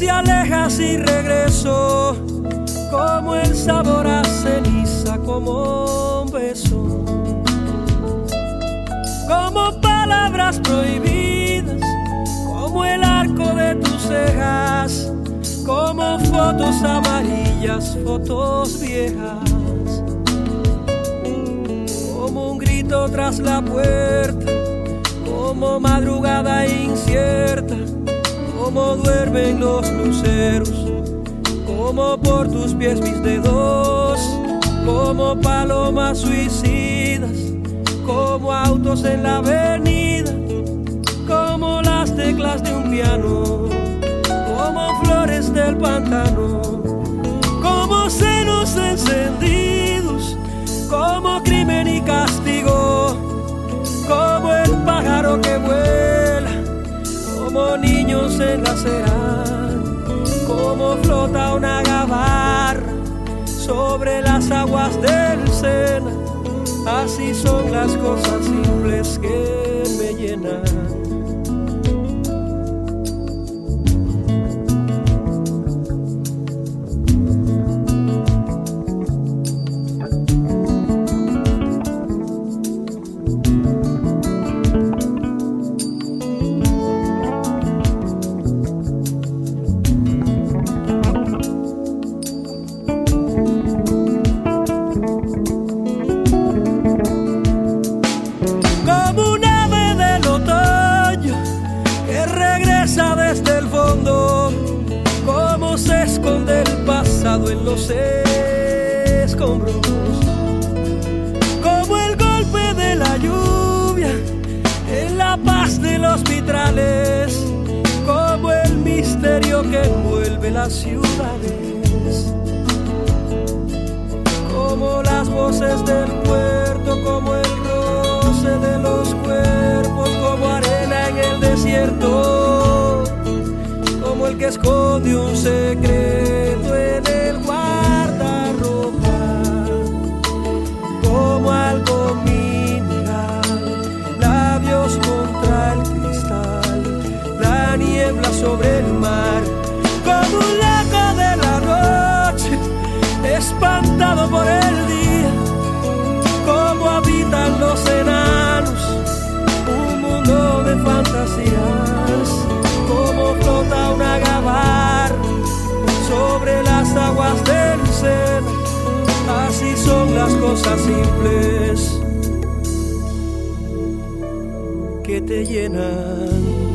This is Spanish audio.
se aleja sin regreso, como el sabor a ceniza, como un beso, como palabras prohibidas, como el arco de tus cejas, como fotos amarillas, fotos viejas, como un grito tras la puerta, como madrugada incierta, como duermen los luceros, como por tus pies mis dedos, como palomas suicidas, como autos en la avenida, como las teclas de un piano, como flores del pantano, como senos encendidos, como crimen y castigo, como el pájaro que vuela, como niños en la acera, como flota una gabarra sobre las aguas del Sena. Así son las cosas simples que me llenan. Desde el fondo, como se esconde el pasado en los escombros, como el golpe de la lluvia en la paz de los vitrales, como el misterio que envuelve las ciudades, como las voces del puerto, como el roce de los cuerpos, como arena en el desierto, como el que esconde un secreto en el guardarropa, como algo mineral, labios contra el cristal, la niebla sobre el mar, como un lago de la noche, espantado por el día, como habitan los enanos, un mundo de fantasías, como flota una gabarra sobre las aguas del Sena. Así son las cosas simples que te llenan.